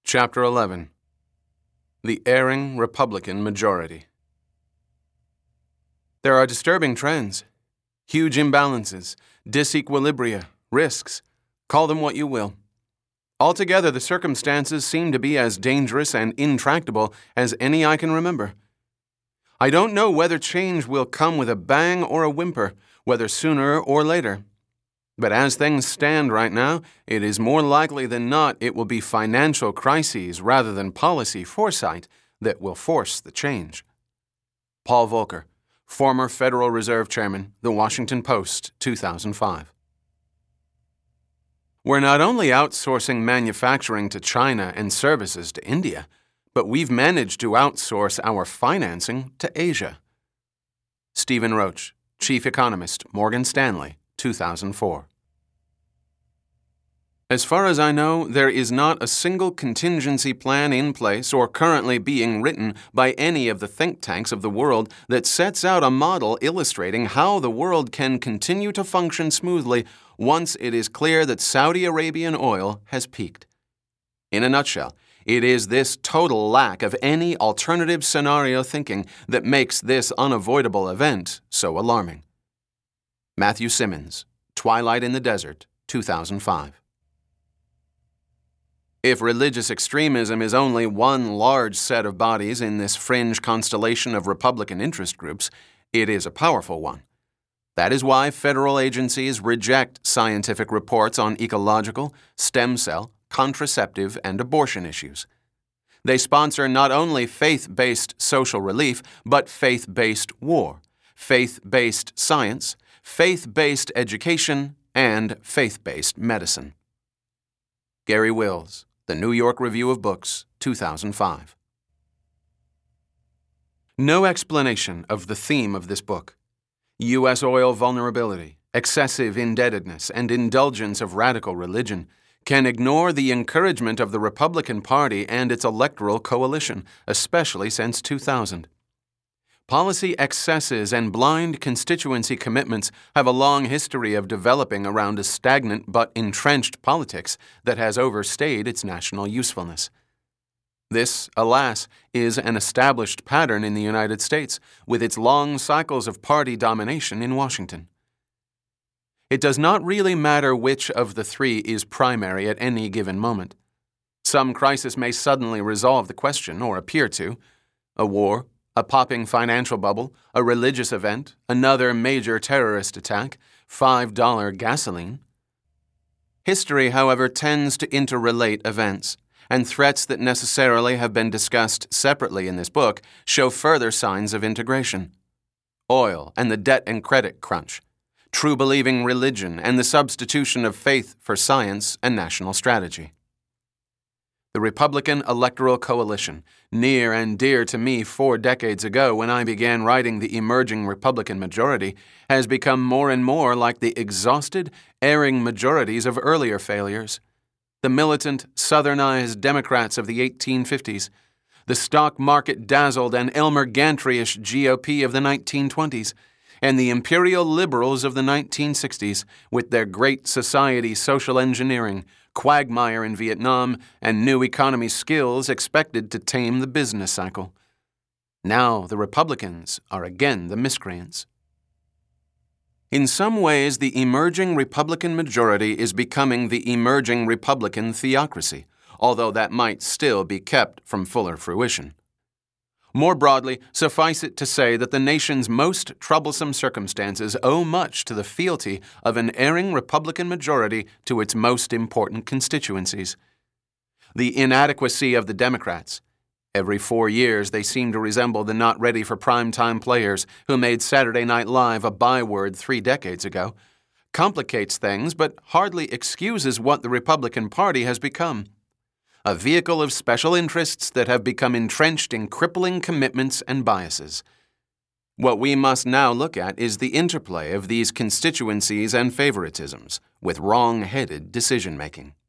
Chapter 11. The Erring Republican Majority. There are disturbing trends, huge imbalances, disequilibria, risks, call them what you will. Altogether, the circumstances seem to be as dangerous and intractable as any I can remember. I don't know whether change will come with a bang or a whimper, whether sooner or later. But as things stand right now, it is more likely than not it will be financial crises rather than policy foresight that will force the change. Paul Volcker, former Federal Reserve Chairman, The Washington Post, 2005. We're not only outsourcing manufacturing to China and services to India, but we've managed to outsource our financing to Asia. Stephen Roach, Chief Economist, Morgan Stanley, 2004. As far as I know, there is not a single contingency plan in place or currently being written by any of the think tanks of the world that sets out a model illustrating how the world can continue to function smoothly once it is clear that Saudi Arabian oil has peaked. In a nutshell, it is this total lack of any alternative scenario thinking that makes this unavoidable event so alarming. Matthew Simmons, Twilight in the Desert, 2005. If religious extremism is only one large set of bodies in this fringe constellation of Republican interest groups, it is a powerful one. That is why federal agencies reject scientific reports on ecological, stem cell, contraceptive, and abortion issues. They sponsor not only faith-based social relief, but faith-based war, faith-based science, faith-based education, and faith-based medicine. Gary Wills, The New York Review of Books, 2005. No explanation of the theme of this book, U.S. oil vulnerability, excessive indebtedness, and indulgence of radical religion, can ignore the encouragement of the Republican Party and its electoral coalition, especially since 2000. Policy excesses and blind constituency commitments have a long history of developing around a stagnant but entrenched politics that has overstayed its national usefulness. This, alas, is an established pattern in the United States, with its long cycles of party domination in Washington. It does not really matter which of the three is primary at any given moment. Some crisis may suddenly resolve the question, or appear to. A war, a popping financial bubble, a religious event, another major terrorist attack, $5 gasoline. History, however, tends to interrelate events, and threats that necessarily have been discussed separately in this book show further signs of integration. Oil and the debt and credit crunch, true-believing religion and the substitution of faith for science and national strategy. The Republican Electoral Coalition, near and dear to me 4 decades ago when I began writing The Emerging Republican Majority, has become more and more like the exhausted, erring majorities of earlier failures. The militant, Southernized Democrats of the 1850s, the stock market-dazzled and Elmer Gantry-ish GOP of the 1920s, and the imperial liberals of the 1960s with their Great Society social engineering, quagmire in Vietnam, and new economy skills expected to tame the business cycle. Now the Republicans are again the miscreants. In some ways, the emerging Republican majority is becoming the emerging Republican theocracy, although that might still be kept from fuller fruition. More broadly, suffice it to say that the nation's most troublesome circumstances owe much to the fealty of an erring Republican majority to its most important constituencies. The inadequacy of the Democrats. Every 4 years, they seem to resemble the not-ready-for-prime-time players who made Saturday Night Live a byword 3 decades ago, complicates things but hardly excuses what the Republican Party has become. A vehicle of special interests that have become entrenched in crippling commitments and biases. What we must now look at is the interplay of these constituencies and favoritisms with wrong-headed decision-making.